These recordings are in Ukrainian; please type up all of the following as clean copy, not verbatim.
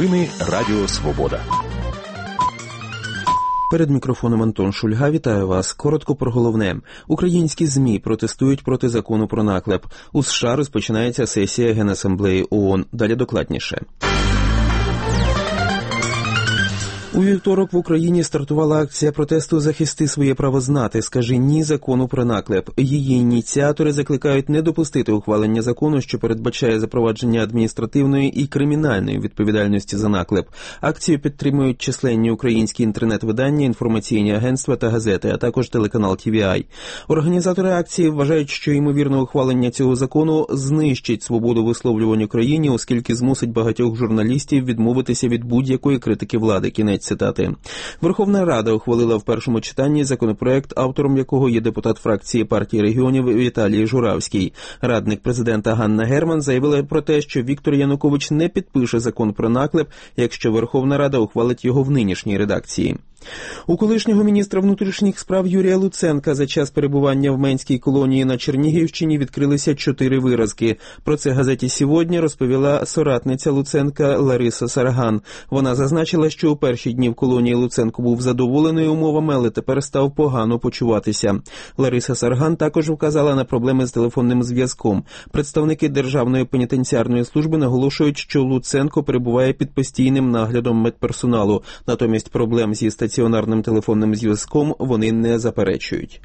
Новини Радіо Свобода. Перед мікрофоном Антон Шульга. Вітаю вас. Коротко про головне. Українські ЗМІ протестують проти закону про наклеп. У США розпочинається сесія Генасамблеї ООН. Далі докладніше. У вівторок в Україні стартувала акція протесту «Захисти своє право знати. Скажи ні закону про наклеп». Її ініціатори закликають не допустити ухвалення закону, що передбачає запровадження адміністративної і кримінальної відповідальності за наклеп. Акцію підтримують численні українські інтернет-видання, інформаційні агентства та газети, а також телеканал TVI. Організатори акції вважають, що ймовірне ухвалення цього закону знищить свободу висловлювань у країні, оскільки змусить багатьох журналістів відмовитися від будь-якої критики влади. Кінець цитати. Верховна Рада ухвалила в першому читанні законопроект, автором якого є депутат фракції партії регіонів Віталій Журавський. Радник президента Ганна Герман заявила про те, що Віктор Янукович не підпише закон про наклеп, якщо Верховна Рада ухвалить його в нинішній редакції. У колишнього міністра внутрішніх справ Юрія Луценка за час перебування в Менській колонії на Чернігівщині відкрилися 4 виразки. Про це газеті «Сьогодні» розповіла соратниця Луценка Лариса Сарган. Вона зазначила, що у перші дні в колонії Луценко був задоволений умовами, але тепер став погано почуватися. Лариса Сарган також вказала на проблеми з телефонним зв'язком. Представники Державної пенітенціарної служби наголошують, що Луценко перебуває під постійним наглядом медперсоналу. Натомість проблем зі стаціонарним телефонним зв'язком вони не заперечують.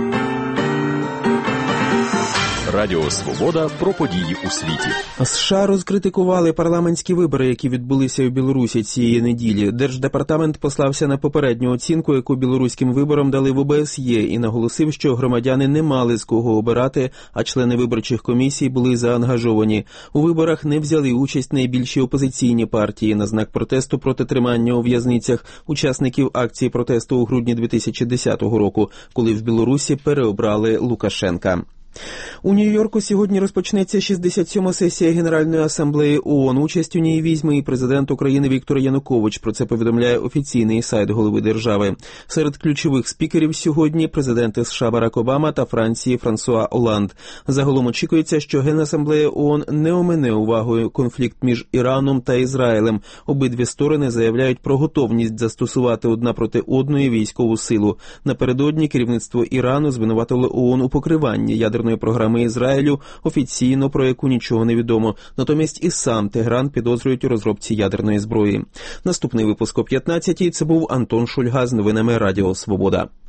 Радіо Свобода про події у світі. США розкритикували парламентські вибори, які відбулися у Білорусі цієї неділі. Держдепартамент послався на попередню оцінку, яку білоруським виборам дали в ОБСЄ, і наголосив, що громадяни не мали з кого обирати, а члени виборчих комісій були заангажовані. У виборах не взяли участь найбільші опозиційні партії на знак протесту проти тримання у в'язницях учасників акції протесту у грудні 2010 року, коли в Білорусі переобрали Лукашенка. У Нью-Йорку сьогодні розпочнеться 67-ма сесія Генеральної асамблеї ООН. Участь у ній візьме і президент України Віктор Янукович. Про це повідомляє офіційний сайт голови держави. Серед ключових спікерів сьогодні президенти США Барак Обама та Франції Франсуа Оланд. Загалом очікується, що Генасамблея ООН не омине увагою конфлікт між Іраном та Ізраїлем. Обидві сторони заявляють про готовність застосувати одна проти одної військову силу. Напередодні керівництво Ірану звинуватило ООН у покриванні ядерної програми Ізраїлю, офіційно про яку нічого не відомо. Натомість і сам Тегеран підозрюють у розробці ядерної зброї. Наступний випуск о 15-й. Це був Антон Шульга з новинами Радіо Свобода.